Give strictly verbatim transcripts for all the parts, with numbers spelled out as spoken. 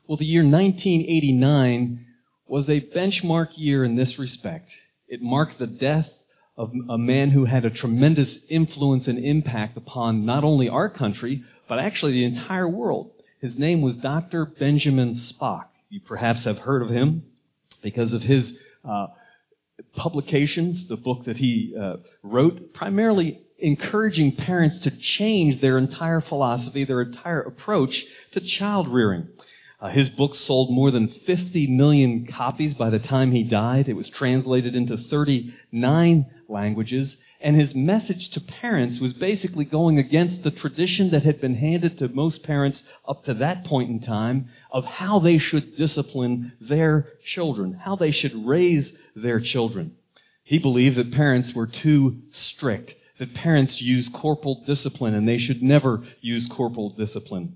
Well, the year nineteen eighty-nine was a benchmark year in this respect. It marked the death of a man who had a tremendous influence and impact upon not only our country, but actually the entire world. His name was Doctor Benjamin Spock. You perhaps have heard of him because of his uh, publications, the book that he uh, wrote, primarily encouraging parents to change their entire philosophy, their entire approach to child rearing. Uh, his book sold more than fifty million copies by the time he died. It was translated into thirty-nine languages, and his message to parents was basically going against the tradition that had been handed to most parents up to that point in time of how they should discipline their children, how they should raise their children. He believed that parents were too strict, that parents use corporal discipline, and they should never use corporal discipline.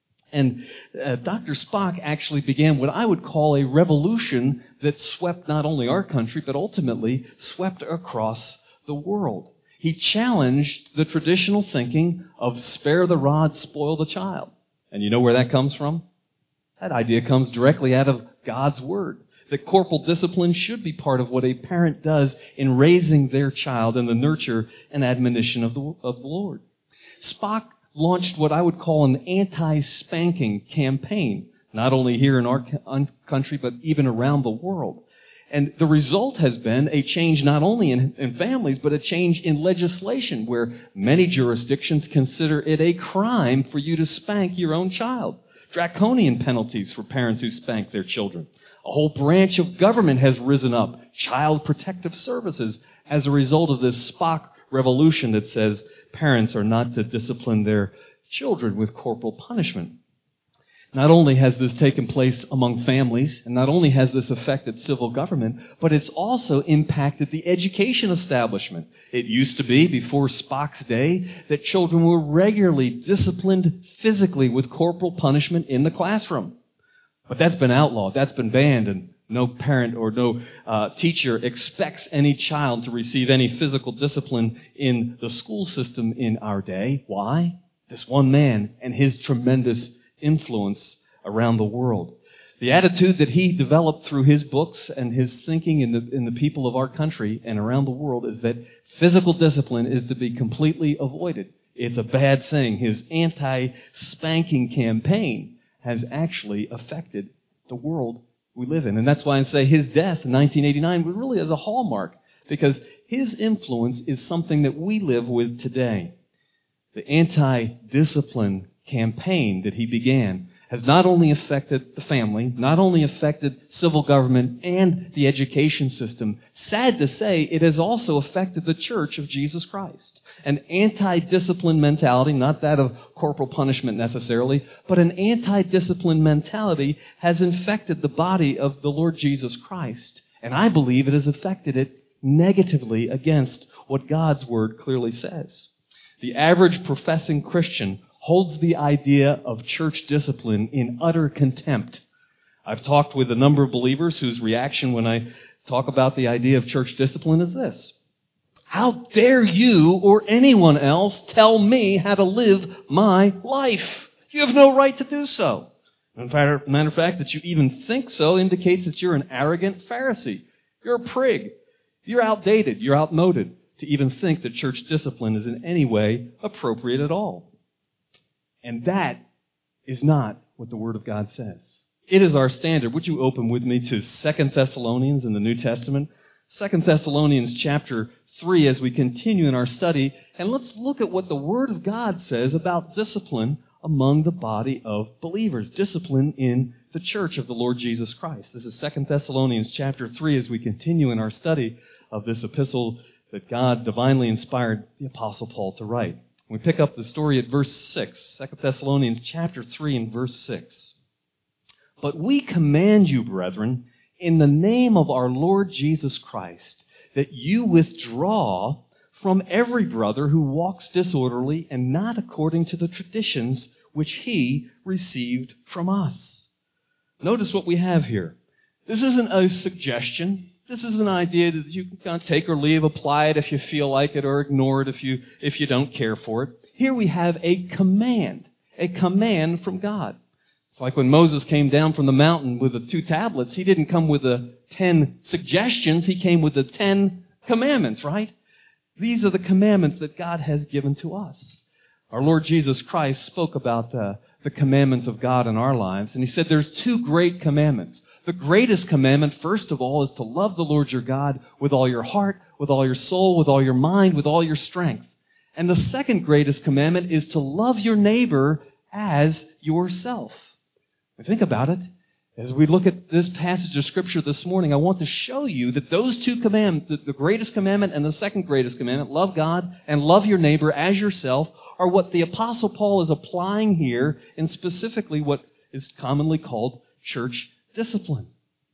And uh, Doctor Spock actually began what I would call a revolution that swept not only our country, but ultimately swept across the world. He challenged the traditional thinking of spare the rod, spoil the child. And you know where that comes from? That idea comes directly out of God's Word. That corporal discipline should be part of what a parent does in raising their child in the nurture and admonition of the, of the Lord. Spock launched what I would call an anti-spanking campaign, not only here in our country, but even around the world. And the result has been a change not only in, in families, but a change in legislation where many jurisdictions consider it a crime for you to spank your own child. Draconian penalties for parents who spank their children. A whole branch of government has risen up, Child Protective Services, as a result of this Spock revolution that says parents are not to discipline their children with corporal punishment. Not only has this taken place among families, and not only has this affected civil government, but it's also impacted the education establishment. It used to be, before Spock's day, that children were regularly disciplined physically with corporal punishment in the classroom. But that's been outlawed, that's been banned, and no parent or no uh, teacher expects any child to receive any physical discipline in the school system in our day. Why? This one man and his tremendous influence around the world. The attitude that he developed through his books and his thinking in the, in the people of our country and around the world is that physical discipline is to be completely avoided. It's a bad thing. His anti-spanking campaign has actually affected the world we live in. And that's why I say his death in nineteen eighty-nine was really as a hallmark, because his influence is something that we live with today. The anti-discipline campaign that he began has not only affected the family, not only affected civil government and the education system. Sad to say, it has also affected the Church of Jesus Christ. An anti-discipline mentality, not that of corporal punishment necessarily, but an anti-discipline mentality has infected the body of the Lord Jesus Christ. And I believe it has affected it negatively against what God's Word clearly says. The average professing Christian holds the idea of church discipline in utter contempt. I've talked with a number of believers whose reaction when I talk about the idea of church discipline is this: how dare you or anyone else tell me how to live my life? You have no right to do so. In fact, matter of fact, that you even think so indicates that you're an arrogant Pharisee. You're a prig. You're outdated. You're outmoded to even think that church discipline is in any way appropriate at all. And that is not what the Word of God says. It is our standard. Would you open with me to Second Thessalonians in the New Testament? Second Thessalonians chapter three as we continue in our study. And let's look at what the Word of God says about discipline among the body of believers. Discipline in the church of the Lord Jesus Christ. This is Second Thessalonians chapter three as we continue in our study of this epistle that God divinely inspired the Apostle Paul to write. We pick up the story at verse six, Second Thessalonians chapter three and verse six. But we command you, brethren, in the name of our Lord Jesus Christ, that you withdraw from every brother who walks disorderly and not according to the traditions which he received from us. Notice what we have here. This isn't a suggestion. This is an idea that you can kind of take or leave, apply it if you feel like it, or ignore it if you if you don't care for it. Here we have a command, a command from God. It's like when Moses came down from the mountain with the two tablets, he didn't come with the ten suggestions, he came with the ten commandments, right? These are the commandments that God has given to us. Our Lord Jesus Christ spoke about uh, the commandments of God in our lives, and he said there's two great commandments. The greatest commandment, first of all, is to love the Lord your God with all your heart, with all your soul, with all your mind, with all your strength. And the second greatest commandment is to love your neighbor as yourself. Think about it. As we look at this passage of Scripture this morning, I want to show you that those two commandments, the greatest commandment and the second greatest commandment, love God and love your neighbor as yourself, are what the Apostle Paul is applying here in specifically what is commonly called church discipline.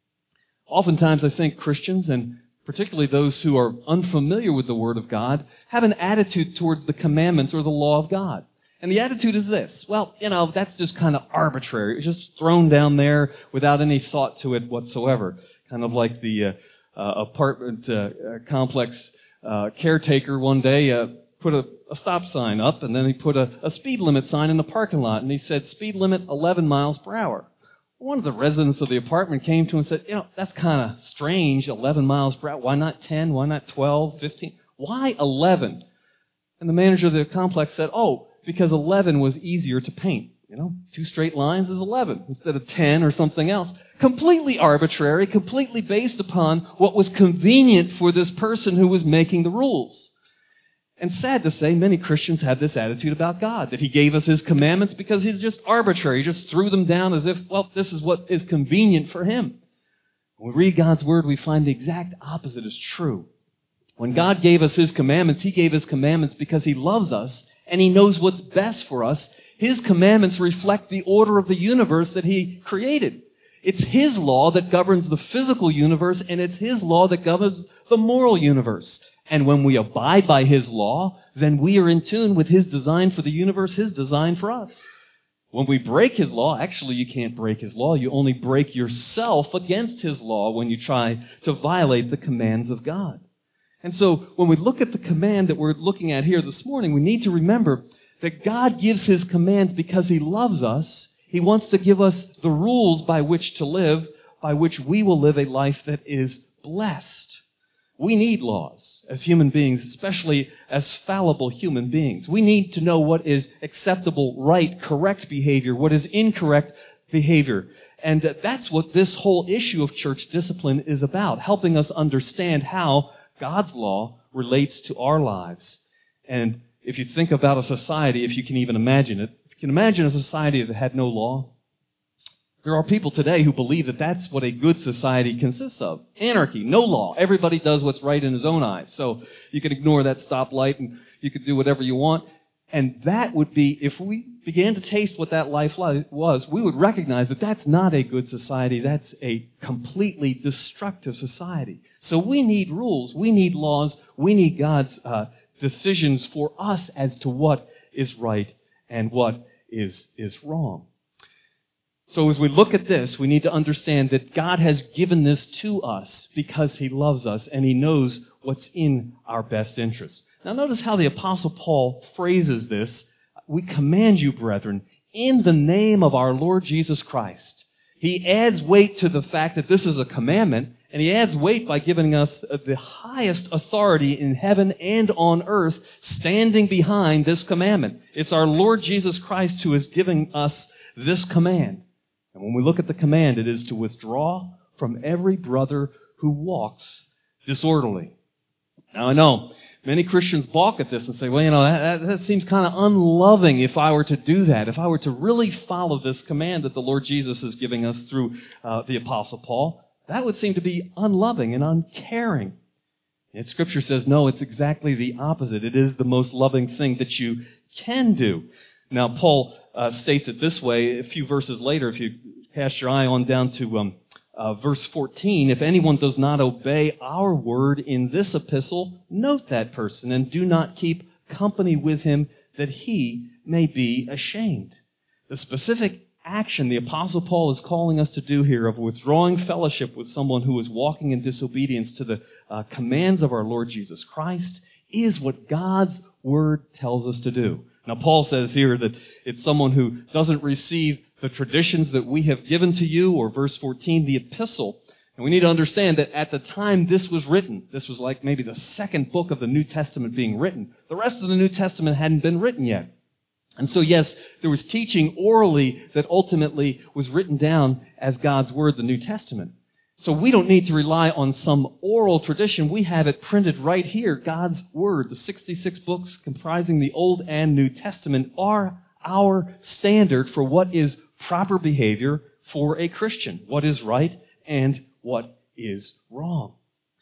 Oftentimes I think Christians, and particularly those who are unfamiliar with the Word of God, have an attitude towards the commandments or the law of God. And the attitude is this: well, you know, that's just kind of arbitrary. It's just thrown down there without any thought to it whatsoever. Kind of like the uh, uh, apartment uh, complex uh, caretaker one day uh, put a, a stop sign up, and then he put a, a speed limit sign in the parking lot, and he said, speed limit eleven miles per hour. One of the residents of the apartment came to him and said, you know, that's kind of strange, eleven miles per hour. Why not ten? Why not twelve, fifteen? Why eleven? And the manager of the complex said, oh, because eleven was easier to paint. You know, two straight lines is eleven instead of ten or something else. Completely arbitrary, completely based upon what was convenient for this person who was making the rules. And sad to say, many Christians have this attitude about God, that He gave us His commandments because He's just arbitrary. He just threw them down as if, well, this is what is convenient for Him. When we read God's Word, we find the exact opposite is true. When God gave us His commandments, He gave His commandments because He loves us and He knows what's best for us. His commandments reflect the order of the universe that He created. It's His law that governs the physical universe, and it's His law that governs the moral universe. And when we abide by His law, then we are in tune with His design for the universe, His design for us. When we break His law, actually you can't break His law. You only break yourself against His law when you try to violate the commands of God. And so when we look at the command that we're looking at here this morning, we need to remember that God gives His commands because He loves us. He wants to give us the rules by which to live, by which we will live a life that is blessed. We need laws as human beings, especially as fallible human beings. We need to know what is acceptable, right, correct behavior, what is incorrect behavior. And that's what this whole issue of church discipline is about, helping us understand how God's law relates to our lives. And if you think about a society, if you can even imagine it, if you can imagine a society that had no law, there are people today who believe that that's what a good society consists of. Anarchy, no law. Everybody does what's right in his own eyes. So you can ignore that stoplight and you can do whatever you want. And that would be, if we began to taste what that life was, we would recognize that that's not a good society. That's a completely destructive society. So we need rules. We need laws. We need God's uh, decisions for us as to what is right and what is, is wrong. So as we look at this, we need to understand that God has given this to us because He loves us and He knows what's in our best interest. Now notice how the Apostle Paul phrases this. We command you, brethren, in the name of our Lord Jesus Christ. He adds weight to the fact that this is a commandment, and He adds weight by giving us the highest authority in heaven and on earth standing behind this commandment. It's our Lord Jesus Christ who is giving us this command. And when we look at the command, it is to withdraw from every brother who walks disorderly. Now I know many Christians balk at this and say, well, you know, that, that seems kind of unloving if I were to do that, if I were to really follow this command that the Lord Jesus is giving us through uh, the Apostle Paul. That would seem to be unloving and uncaring. And Scripture says, no, it's exactly the opposite. It is the most loving thing that you can do. Now, Paul uh, states it this way a few verses later. If you cast your eye on down to um, uh, verse fourteen, if anyone does not obey our word in this epistle, note that person and do not keep company with him, that he may be ashamed. The specific action the Apostle Paul is calling us to do here of withdrawing fellowship with someone who is walking in disobedience to the uh, commands of our Lord Jesus Christ is what God's Word tells us to do. Now, Paul says here that it's someone who doesn't receive the traditions that we have given to you, or verse fourteen, the epistle. And we need to understand that at the time this was written, this was like maybe the second book of the New Testament being written. The rest of the New Testament hadn't been written yet. And so yes, there was teaching orally that ultimately was written down as God's Word, the New Testament. So we don't need to rely on some oral tradition. We have it printed right here. God's Word, the sixty-six books comprising the Old and New Testament, are our standard for what is proper behavior for a Christian, what is right and what is wrong.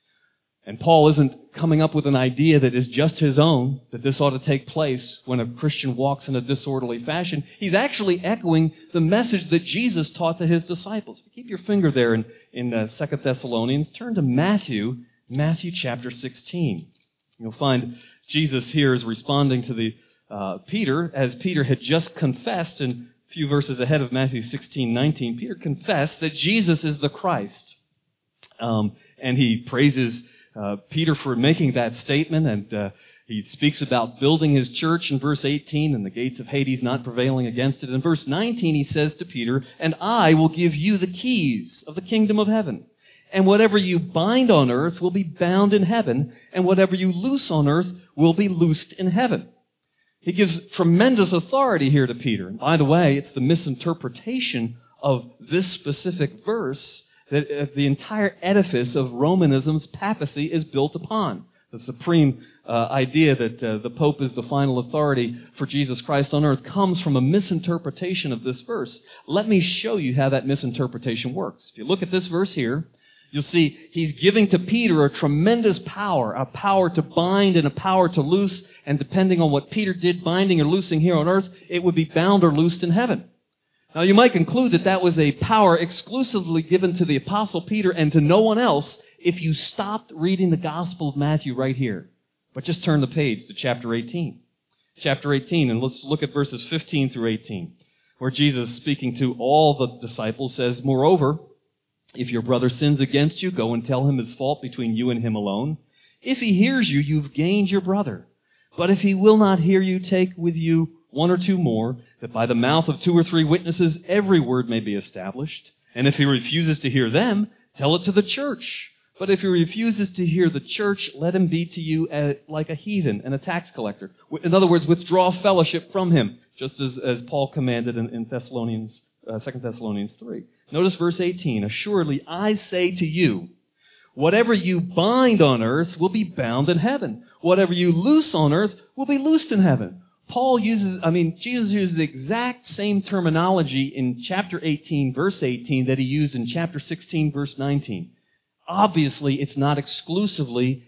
And Paul isn't coming up with an idea that is just his own, that this ought to take place when a Christian walks in a disorderly fashion. He's actually echoing the message that Jesus taught to his disciples. Keep your finger there in, in uh, Second Thessalonians. Turn to Matthew, Matthew chapter sixteen. You'll find Jesus here is responding to the uh, Peter, as Peter had just confessed in a few verses ahead of Matthew sixteen nineteen. Peter confessed that Jesus is the Christ. Um, and he praises uh, Peter for making that statement, and uh, he speaks about building his church in verse eighteen, and the gates of Hades not prevailing against it. In verse nineteen, he says to Peter, "And I will give you the keys of the kingdom of heaven. And whatever you bind on earth will be bound in heaven, and whatever you loose on earth will be loosed in heaven." He gives tremendous authority here to Peter. And by the way, it's the misinterpretation of this specific verse that the entire edifice of Romanism's papacy is built upon. The supreme uh, idea that uh, the Pope is the final authority for Jesus Christ on earth comes from a misinterpretation of this verse. Let me show you how that misinterpretation works. If you look at this verse here, you'll see he's giving to Peter a tremendous power, a power to bind and a power to loose, and depending on what Peter did, binding or loosing here on earth, it would be bound or loosed in heaven. Now, you might conclude that that was a power exclusively given to the Apostle Peter and to no one else if you stopped reading the Gospel of Matthew right here. But just turn the page to chapter eighteen. Chapter eighteen, and let's look at verses fifteen through eighteen, where Jesus, speaking to all the disciples, says, "Moreover, if your brother sins against you, go and tell him his fault between you and him alone. If he hears you, you've gained your brother. But if he will not hear you, take with you one or two more, that by the mouth of two or three witnesses every word may be established. And if he refuses to hear them, tell it to the church. But if he refuses to hear the church, let him be to you a, like a heathen and a tax collector." In other words, withdraw fellowship from him, just as, as Paul commanded in, in Thessalonians, uh, Second Thessalonians three. Notice verse eighteen. "Assuredly, I say to you, whatever you bind on earth will be bound in heaven. Whatever you loose on earth will be loosed in heaven." Paul uses, I mean, Jesus uses the exact same terminology in chapter eighteen, verse eighteen, that he used in chapter sixteen, verse nineteen. Obviously, it's not exclusively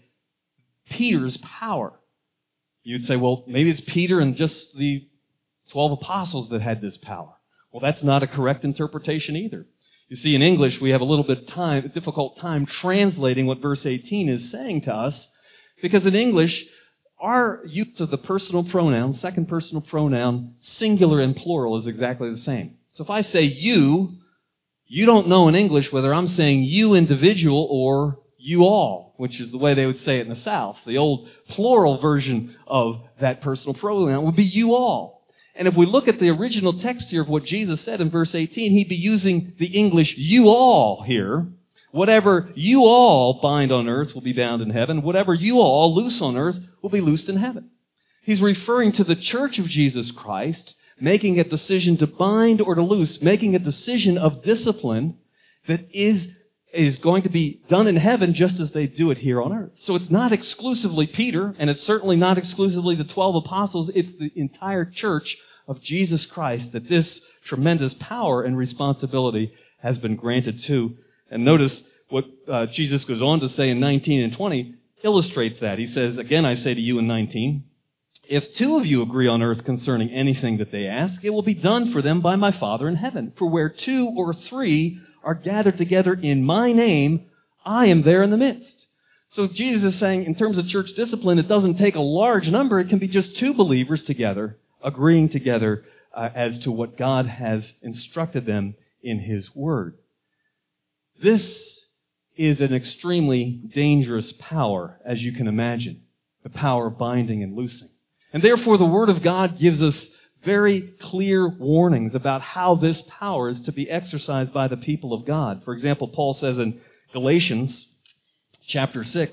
Peter's power. You'd say, well, maybe it's Peter and just the twelve apostles that had this power. Well, that's not a correct interpretation either. You see, in English, we have a little bit of time, a difficult time translating what verse eighteen is saying to us, because in English, our use of the personal pronoun, second personal pronoun, singular and plural, is exactly the same. So if I say you, you don't know in English whether I'm saying you individual or you all, which is the way they would say it in the South. The old plural version of that personal pronoun would be you all. And if we look at the original text here of what Jesus said in verse eighteen, he'd be using the English you all here. Whatever you all bind on earth will be bound in heaven. Whatever you all loose on earth will be loosed in heaven. He's referring to the church of Jesus Christ making a decision to bind or to loose, making a decision of discipline that is, is going to be done in heaven just as they do it here on earth. So it's not exclusively Peter, and it's certainly not exclusively the twelve apostles. It's the entire church of Jesus Christ that this tremendous power and responsibility has been granted to. And notice what uh, Jesus goes on to say in nineteen and twenty illustrates that. He says, "Again, I say to you in nineteen, if two of you agree on earth concerning anything that they ask, it will be done for them by my Father in heaven. For where two or three are gathered together in my name, I am there in the midst." So Jesus is saying, in terms of church discipline, it doesn't take a large number. It can be just two believers together, agreeing together uh, as to what God has instructed them in His Word. This is an extremely dangerous power, as you can imagine, the power of binding and loosing. And therefore, the Word of God gives us very clear warnings about how this power is to be exercised by the people of God. For example, Paul says in Galatians chapter six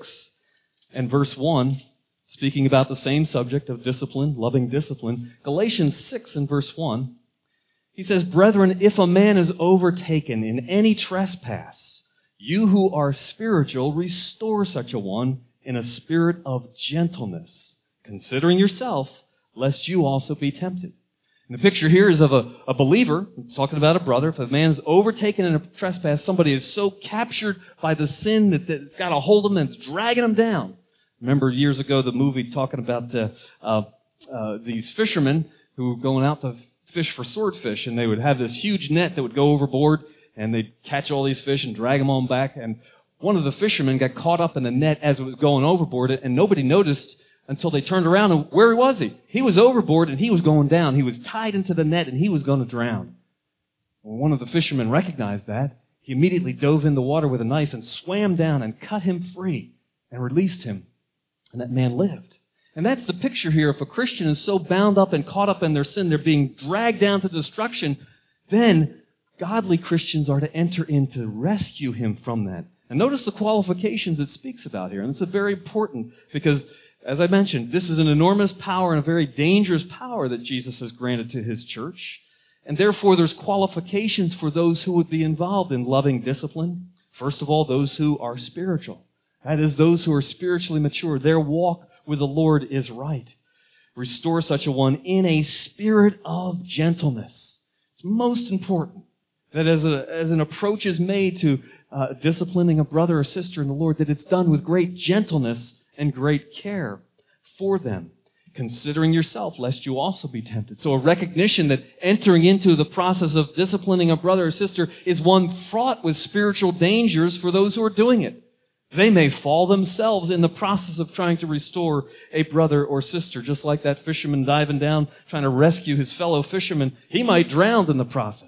and verse one, speaking about the same subject of discipline, loving discipline, Galatians six and verse one, he says, "Brethren, if a man is overtaken in any trespass, you who are spiritual, restore such a one in a spirit of gentleness, considering yourself, lest you also be tempted." And the picture here is of a, a believer. It's talking about a brother. If a man's overtaken in a trespass, somebody is so captured by the sin that, that it's got a hold of them and it's dragging them down. Remember years ago the movie talking about uh, uh, uh, these fishermen who were going out to fish for swordfish, and they would have this huge net that would go overboard, and they'd catch all these fish and drag them on back. And one of the fishermen got caught up in the net as it was going overboard, and nobody noticed until they turned around, and where was he? He was overboard, and he was going down. He was tied into the net, and he was going to drown. When one of the fishermen recognized that, he immediately dove in the water with a knife and swam down and cut him free and released him. And that man lived. And that's the picture here. If a Christian is so bound up and caught up in their sin, they're being dragged down to destruction, then godly Christians are to enter in to rescue him from that. And notice the qualifications it speaks about here. And it's very important because, as I mentioned, this is an enormous power and a very dangerous power that Jesus has granted to His church. And therefore, there's qualifications for those who would be involved in loving discipline. First of all, those who are spiritual. That is, those who are spiritually mature. Their walk with the Lord is right. Restore such a one in a spirit of gentleness. It's most important that as, a, as an approach is made to uh, disciplining a brother or sister in the Lord, that it's done with great gentleness and great care for them, considering yourself, lest you also be tempted. So a recognition that entering into the process of disciplining a brother or sister is one fraught with spiritual dangers for those who are doing it. They may fall themselves in the process of trying to restore a brother or sister, just like that fisherman diving down trying to rescue his fellow fisherman. He might drown in the process.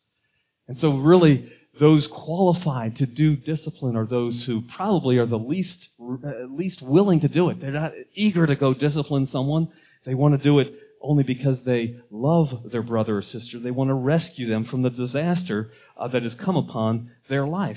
And so really, those qualified to do discipline are those who probably are the least uh, least willing to do it. They're not eager to go discipline someone. They want to do it only because they love their brother or sister. They want to rescue them from the disaster uh, that has come upon their life.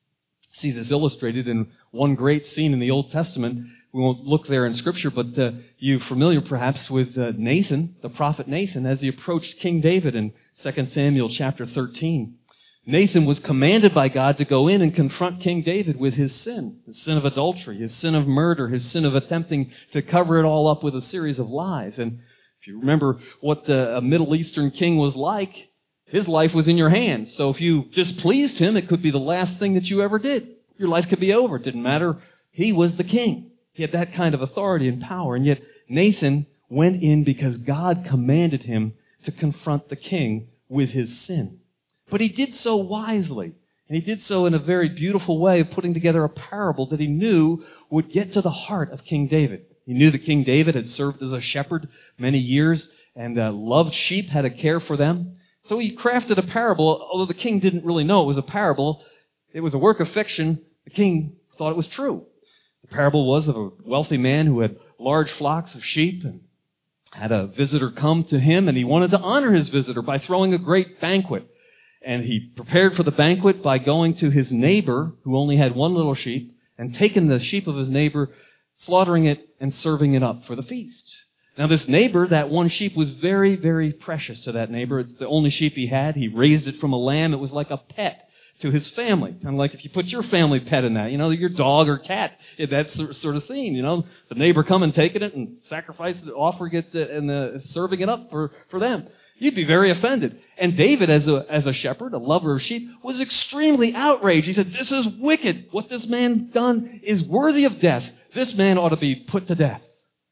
See this illustrated in one great scene in the Old Testament. We won't look there in Scripture, but uh, you're familiar perhaps with uh, Nathan, the prophet Nathan, as he approached King David in Second Samuel chapter thirteen. Nathan was commanded by God to go in and confront King David with his sin, his sin of adultery, his sin of murder, his sin of attempting to cover it all up with a series of lies. And if you remember what the, a Middle Eastern king was like, his life was in your hands. So if you displeased him, it could be the last thing that you ever did. Your life could be over. It didn't matter. He was the king. He had that kind of authority and power. And yet Nathan went in because God commanded him to confront the king with his sin. But he did so wisely, and he did so in a very beautiful way of putting together a parable that he knew would get to the heart of King David. He knew that King David had served as a shepherd many years and uh, loved sheep, had a care for them. So he crafted a parable, although the king didn't really know it was a parable. It was a work of fiction. The king thought it was true. The parable was of a wealthy man who had large flocks of sheep and had a visitor come to him, and he wanted to honor his visitor by throwing a great banquet. And he prepared for the banquet by going to his neighbor, who only had one little sheep, and taking the sheep of his neighbor, slaughtering it, and serving it up for the feast. Now this neighbor, that one sheep, was very, very precious to that neighbor. It's the only sheep he had. He raised it from a lamb. It was like a pet to his family. Kind of like if you put your family pet in that, you know, your dog or cat, that sort of scene, you know. The neighbor coming, taking it, and sacrificing it, offering it, and uh, serving it up for, for them. You'd be very offended. And David, as a as a shepherd, a lover of sheep, was extremely outraged. He said, "This is wicked. What this man done is worthy of death. This man ought to be put to death."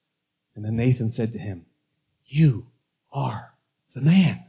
And then Nathan said to him, "You are the man.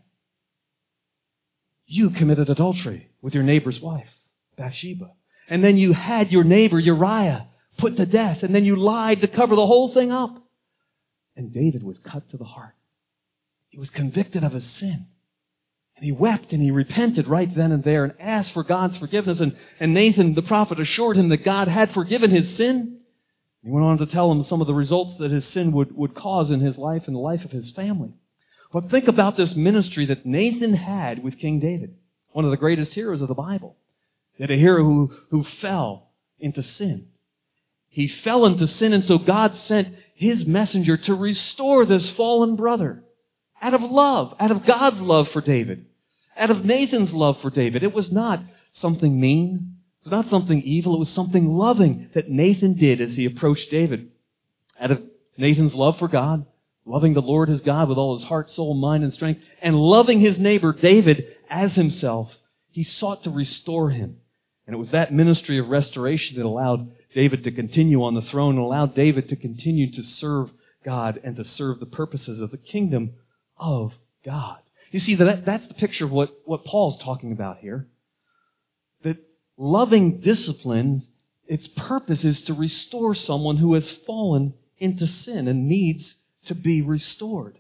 You committed adultery with your neighbor's wife, Bathsheba. And then you had your neighbor Uriah put to death. And then you lied to cover the whole thing up." And David was cut to the heart. He was convicted of his sin. And he wept and he repented right then and there and asked for God's forgiveness. And, and Nathan, the prophet, assured him that God had forgiven his sin. He went on to tell him some of the results that his sin would, would cause in his life and the life of his family. But think about this ministry that Nathan had with King David, one of the greatest heroes of the Bible. Yet a hero who, who fell into sin. He fell into sin, and so God sent His messenger to restore this fallen brother. Out of love, out of God's love for David, out of Nathan's love for David. It was not something mean. It was not something evil. It was something loving that Nathan did as he approached David. Out of Nathan's love for God, loving the Lord his God with all his heart, soul, mind, and strength, and loving his neighbor David as himself, he sought to restore him. And it was that ministry of restoration that allowed David to continue on the throne and allowed David to continue to serve God and to serve the purposes of the kingdom of God. You see, that that's the picture of what, what Paul's talking about here. That loving discipline, its purpose is to restore someone who has fallen into sin and needs to be restored.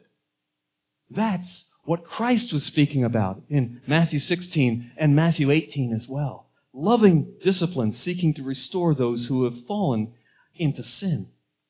That's what Christ was speaking about in Matthew sixteen and Matthew eighteen as well. Loving discipline, seeking to restore those who have fallen into sin.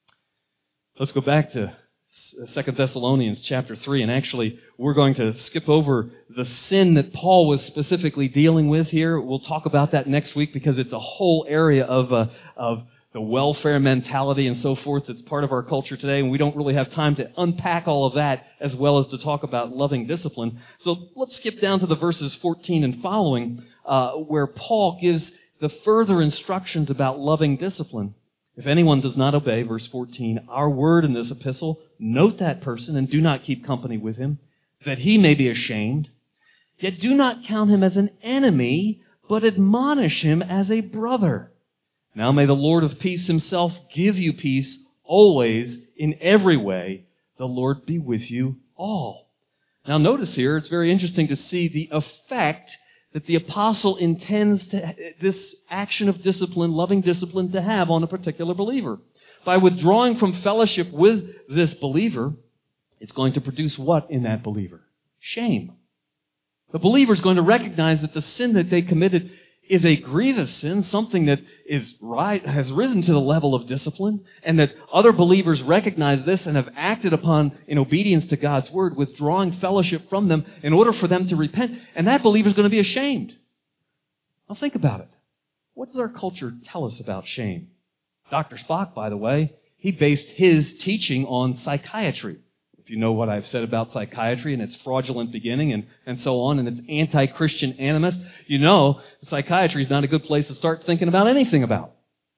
Let's go back to Second Thessalonians chapter three, and actually we're going to skip over the sin that Paul was specifically dealing with here. We'll talk about that next week because it's a whole area of uh, of the welfare mentality and so forth that's part of our culture today, and we don't really have time to unpack all of that as well as to talk about loving discipline. So let's skip down to the verses fourteen and following, uh, where Paul gives the further instructions about loving discipline. If anyone does not obey, verse fourteen, our word in this epistle, note that person and do not keep company with him, that he may be ashamed. Yet do not count him as an enemy, but admonish him as a brother. Now may the Lord of peace himself give you peace always in every way. The Lord be with you all. Now notice here, it's very interesting to see the effect that the apostle intends to, this action of discipline, loving discipline, to have on a particular believer. By withdrawing from fellowship with this believer, it's going to produce what in that believer? Shame. The believer is going to recognize that the sin that they committed is a grievous sin, something that is right, has risen to the level of discipline, and that other believers recognize this and have acted upon in obedience to God's word, withdrawing fellowship from them in order for them to repent, and that believer is going to be ashamed. Now think about it. What does our culture tell us about shame? Doctor Spock, by the way, he based his teaching on psychiatry. If you know what I've said about psychiatry and its fraudulent beginning and, and so on, and its anti-Christian animus, you know psychiatry is not a good place to start thinking about anything about.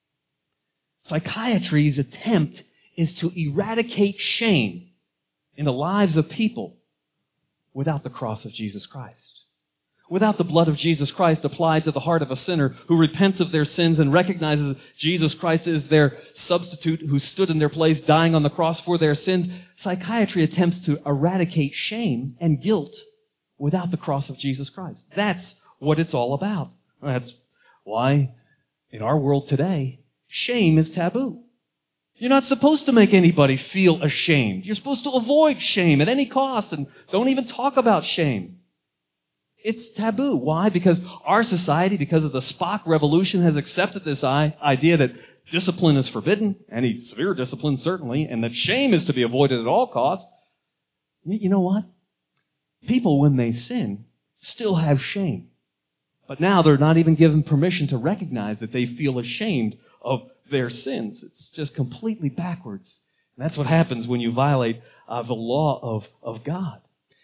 Psychiatry's attempt is to eradicate shame in the lives of people without the cross of Jesus Christ. Without the blood of Jesus Christ applied to the heart of a sinner who repents of their sins and recognizes Jesus Christ is their substitute who stood in their place dying on the cross for their sins, psychiatry attempts to eradicate shame and guilt without the cross of Jesus Christ. That's what it's all about. That's why in our world today, shame is taboo. You're not supposed to make anybody feel ashamed. You're supposed to avoid shame at any cost and don't even talk about shame. It's taboo. Why? Because our society, because of the Spock revolution, has accepted this idea that discipline is forbidden, any severe discipline certainly, and that shame is to be avoided at all costs. You know what? People, when they sin, still have shame. But now they're not even given permission to recognize that they feel ashamed of their sins. It's just completely backwards. And that's what happens when you violate uh, the law of, of God.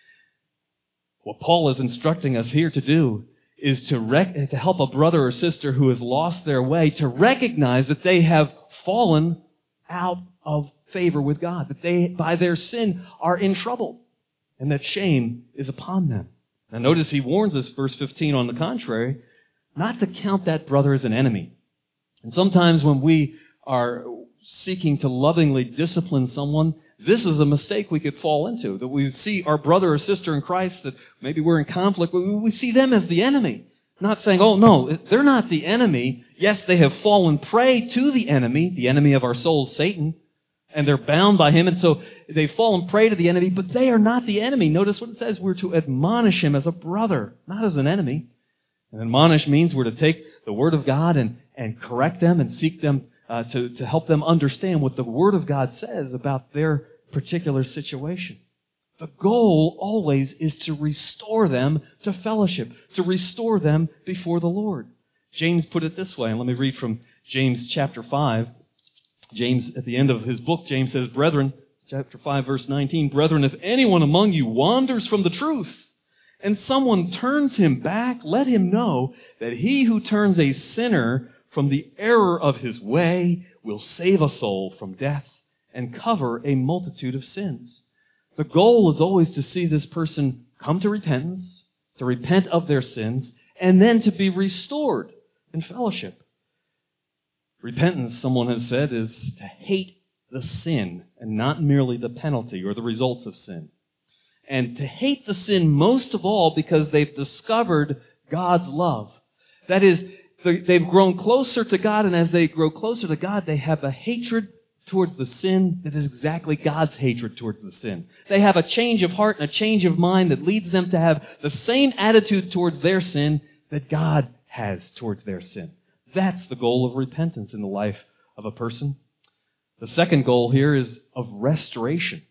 What Paul is instructing us here to do is to rec- to help a brother or sister who has lost their way to recognize that they have fallen out of favor with God, that they, by their sin, are in trouble, and that shame is upon them. Now notice he warns us, verse fifteen, on the contrary, not to count that brother as an enemy. And sometimes when we are seeking to lovingly discipline someone, this is a mistake we could fall into, that we see our brother or sister in Christ, that maybe we're in conflict, but we see them as the enemy. Not saying, oh no, they're not the enemy. Yes, they have fallen prey to the enemy, the enemy of our souls, Satan, and they're bound by him, and so they've fallen prey to the enemy, but they are not the enemy. Notice what it says, we're to admonish him as a brother, not as an enemy. And admonish means we're to take the Word of God and, and correct them and seek them uh, to, to help them understand what the Word of God says about their particular situation. The goal always is to restore them to fellowship, to restore them before the Lord. James put it this way, and let me read from James chapter five. James, at the end of his book, James says, Brethren, chapter five, verse nineteen, Brethren, if anyone among you wanders from the truth, and someone turns him back, let him know that he who turns a sinner from the error of his way will save a soul from death and cover a multitude of sins. The goal is always to see this person come to repentance, to repent of their sins, and then to be restored in fellowship. Repentance, someone has said, is to hate the sin and not merely the penalty or the results of sin. And to hate the sin most of all because they've discovered God's love. That is, they've grown closer to God, and as they grow closer to God, they have a hatred towards the sin that is exactly God's hatred towards the sin. They have a change of heart and a change of mind that leads them to have the same attitude towards their sin that God has towards their sin. That's the goal of repentance in the life of a person. The second goal here is of restoration.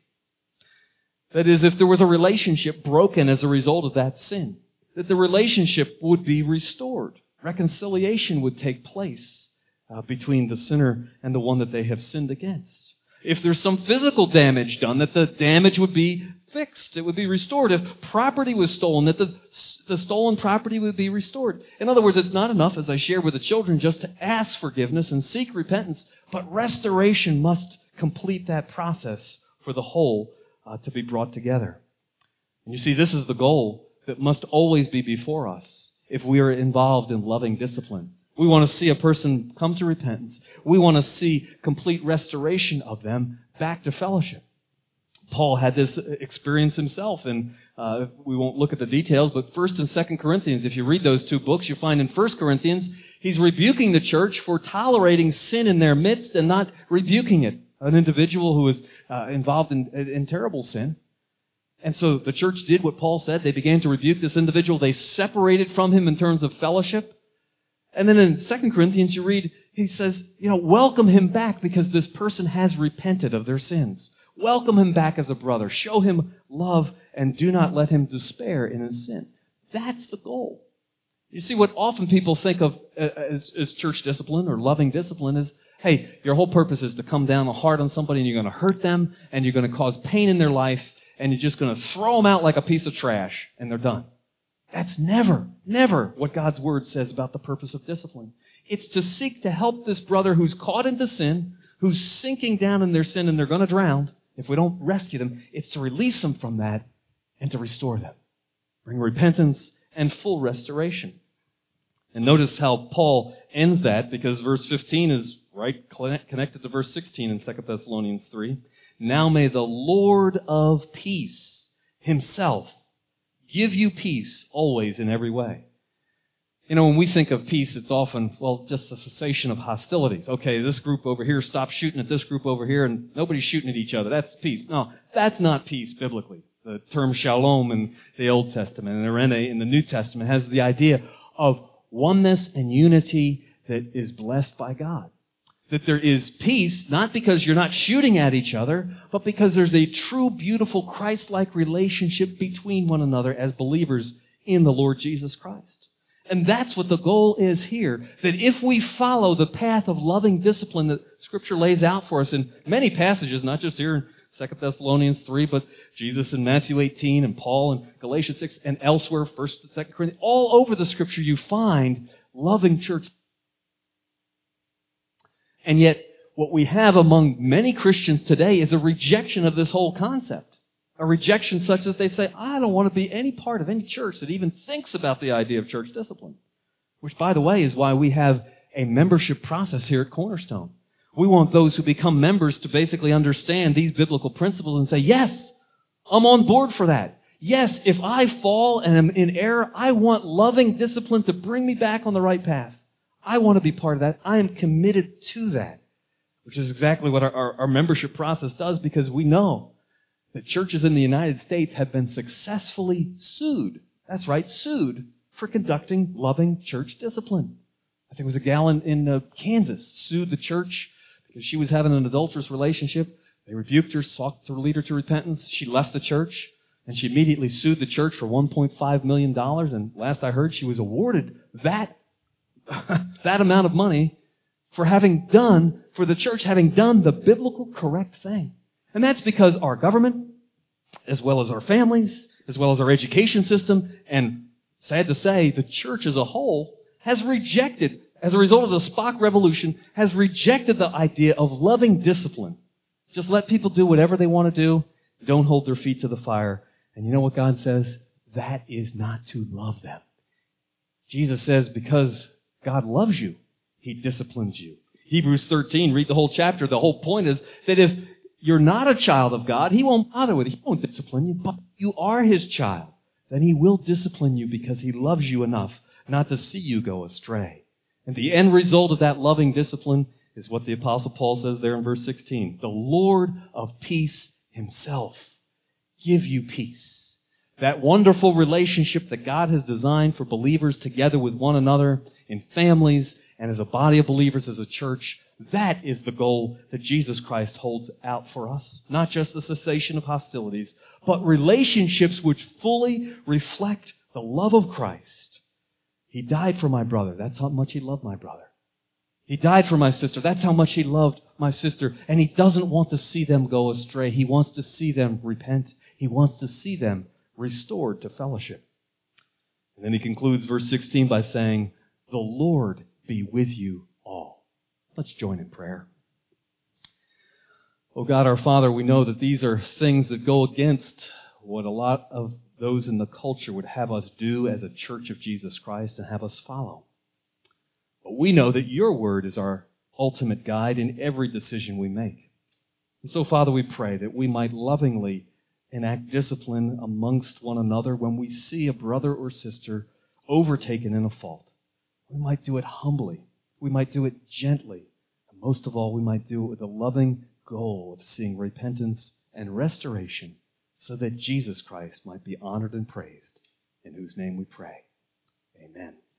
That is, if there was a relationship broken as a result of that sin, that the relationship would be restored. Reconciliation would take place uh, between the sinner and the one that they have sinned against. If there's some physical damage done, that the damage would be fixed. It would be restored. If property was stolen, that the, the stolen property would be restored. In other words, it's not enough, as I shared with the children, just to ask forgiveness and seek repentance, but restoration must complete that process for the whole uh, to be brought together. And you see, this is the goal that must always be before us if we are involved in loving discipline. We want to see a person come to repentance. We want to see complete restoration of them back to fellowship. Paul had this experience himself, and uh, we won't look at the details, but First and Second Corinthians, if you read those two books, you find in First Corinthians, he's rebuking the church for tolerating sin in their midst and not rebuking it. An individual who is uh, involved in, in terrible sin. And so the church did what Paul said. They began to rebuke this individual. They separated from him in terms of fellowship. And then in Second Corinthians, you read, he says, you know, welcome him back because this person has repented of their sins. Welcome him back as a brother. Show him love and do not let him despair in his sin. That's the goal. You see, what often people think of as, as church discipline or loving discipline is, hey, your whole purpose is to come down hard on somebody and you're going to hurt them and you're going to cause pain in their life and you're just going to throw them out like a piece of trash and they're done. That's never, never what God's Word says about the purpose of discipline. It's to seek to help this brother who's caught into sin, who's sinking down in their sin and they're going to drown. If we don't rescue them, it's to release them from that and to restore them. Bring repentance and full restoration. And notice how Paul ends that, because verse fifteen is right connected to verse sixteen in Second Thessalonians three. Now may the Lord of peace himself give you peace always in every way. You know, when we think of peace, it's often, well, just a cessation of hostilities. Okay, this group over here stops shooting at this group over here, and nobody's shooting at each other. That's peace. No, that's not peace biblically. The term shalom in the Old Testament and irene in the New Testament has the idea of oneness and unity that is blessed by God. That there is peace, not because you're not shooting at each other, but because there's a true, beautiful, Christ-like relationship between one another as believers in the Lord Jesus Christ. And that's what the goal is here. That if we follow the path of loving discipline that Scripture lays out for us in many passages, not just here in Second Thessalonians three, but Jesus in Matthew eighteen and Paul in Galatians six and elsewhere, First and Second Corinthians, all over the Scripture you find loving church. And yet, what we have among many Christians today is a rejection of this whole concept. A rejection such that they say, I don't want to be any part of any church that even thinks about the idea of church discipline. Which, by the way, is why we have a membership process here at Cornerstone. We want those who become members to basically understand these biblical principles and say, yes, I'm on board for that. Yes, if I fall and am in error, I want loving discipline to bring me back on the right path. I want to be part of that. I am committed to that. Which is exactly what our, our, our membership process does, because we know that churches in the United States have been successfully sued. That's right, sued for conducting loving church discipline. I think it was a gal in, in uh, Kansas sued the church because she was having an adulterous relationship. They rebuked her, sought to lead her to repentance. She left the church. And she immediately sued the church for one point five million dollars. And last I heard, she was awarded that, that amount of money for having done, for the church having done the biblical correct thing. And that's because our government, as well as our families, as well as our education system, and sad to say, the church as a whole has rejected, as a result of the Spock Revolution, has rejected the idea of loving discipline. Just let people do whatever they want to do. Don't hold their feet to the fire. And you know what God says? That is not to love them. Jesus says because God loves you, He disciplines you. Hebrews thirteen, read the whole chapter. The whole point is that if you're not a child of God, He won't bother with it. He won't discipline you, but you are His child. Then He will discipline you because He loves you enough not to see you go astray. And the end result of that loving discipline is what the Apostle Paul says there in verse sixteen. The Lord of peace Himself give you peace. That wonderful relationship that God has designed for believers together with one another in families and as a body of believers as a church, that is the goal that Jesus Christ holds out for us. Not just the cessation of hostilities, but relationships which fully reflect the love of Christ. He died for my brother. That's how much He loved my brother. He died for my sister. That's how much He loved my sister. And He doesn't want to see them go astray. He wants to see them repent. He wants to see them restored to fellowship. And then He concludes verse sixteen by saying, the Lord be with you all. Let's join in prayer. Oh God, our Father, we know that these are things that go against what a lot of those in the culture would have us do as a church of Jesus Christ and have us follow. But we know that Your Word is our ultimate guide in every decision we make. And so, Father, we pray that we might lovingly enact discipline amongst one another when we see a brother or sister overtaken in a fault. We might do it humbly. We might do it gently. And most of all, we might do it with a loving goal of seeing repentance and restoration so that Jesus Christ might be honored and praised, in whose name we pray. Amen.